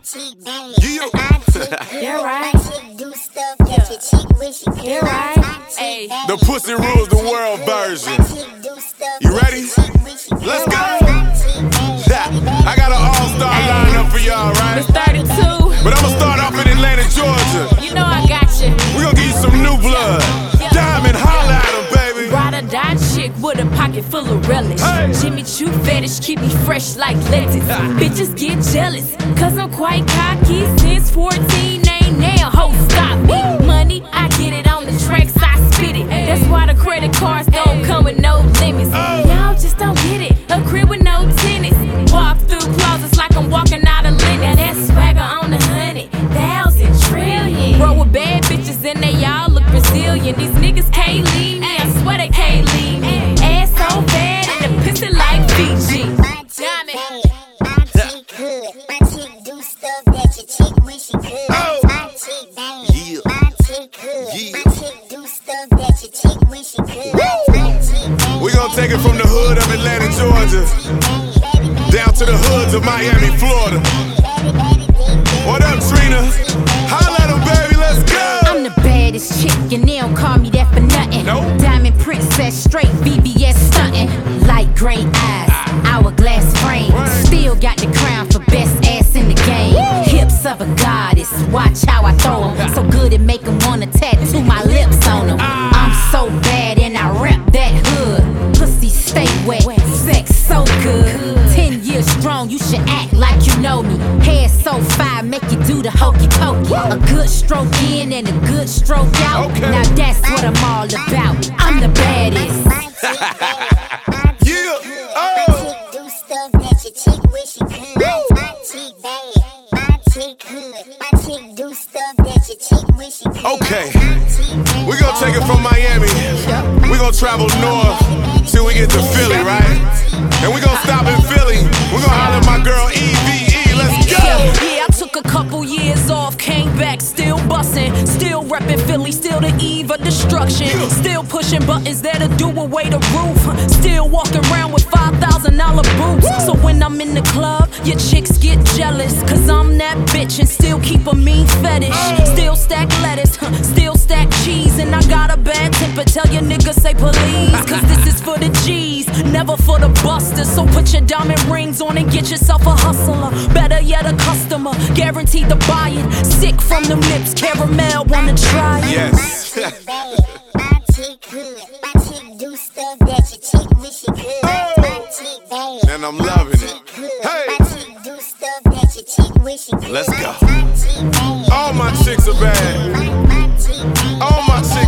chick bang. Yeah. You're right. My chick do stuff that your chick wish she could. You're right. Ay. The pussy rules the world version. You ready? Let's go. I got an all-star lineup for y'all, right? It's 32. But I'ma start off in Atlanta, Georgia. You know I got you. We gon' give you some new blood. Diamond, holla at 'em, baby. Ride or die chick with a pocket full of relish. Hey. Jimmy Choo fetish, keep me fresh like lettuce. Bitches get jealous, cause I'm quite cocky. Since 14, ain't now, ho, stop me. Money, I get it on the tracks, I spit it. That's why the credit cards don't come with no limits. Y'all just don't get it, a crib with no tenants. Walk through closets like I'm walking out of linen. Now that's swagger on the 100,000 trillion. Roll with bad bitches and they all look Brazilian. These niggas can't leave me, I swear they can't leave me. Ass so bad and the pussy like Fiji. My chick hood. My chick do stuff that your chick wish she could. My chick bang. Yeah. My chick hood. My chick do stuff that your chick wish she could. My chick bang. We gon' take it from the hood of Atlanta, Georgia, down to the hoods of Miami, Florida. What up, Trina? Holla at 'em, baby, let's go. I'm the baddest chick and they don't call me that for nothing. Nope. Diamond princess, straight VVS stunting. Light gray eyes, hourglass frame. Still got the crown for best ass in the game. Hips of a goddess, watch how I throw 'em. So good it make 'em wanna tattoo my lips on 'em. I'm so bad and I rep that hood. Pussy stay wet, sex so good. 10 years strong, you should act like you know me. Hair so fine, make you do the hokey pokey. A good stroke in and a good stroke out. Okay. Now that's what I'm all about. I'm the baddest. My chick bang. Yeah. My chick do stuff that your chick wish she could. My chick bang. My chick hood. My chick do stuff that your chick wish she could. Okay. My chick bang. We gon' take it from Miami. We gon' travel north till we get to Philly, right? And we gon' stop in Philly. We gon' holler at my girl EVE. Let's go. Yeah, I took a couple years off, came back, still bustin', still reppin' Philly, still the eve of destruction, still pushing buttons that'll do away the roof, still walking around with $5,000 boots. So when I'm in the club, your chicks get jealous, cause I'm that bitch and still keep a mean fetish. Still stack lettuce, still stack cheese, and I got a bad temper. Tell your niggas say please, cause this is for the G's, never for the busters. So put your diamond rings on and get yourself a hustler. Better yet, a customer, guaranteed to buy it. Sick from them lips, caramel, wanna try it. Yes. My chick hood. My chick do stuff that your chick wish she could. My chick bang. And I'm loving it. Hey. My chick do stuff that your chick wish she could. Let's go. My chick bang. All my chicks are bad. My chick bang. All my chicks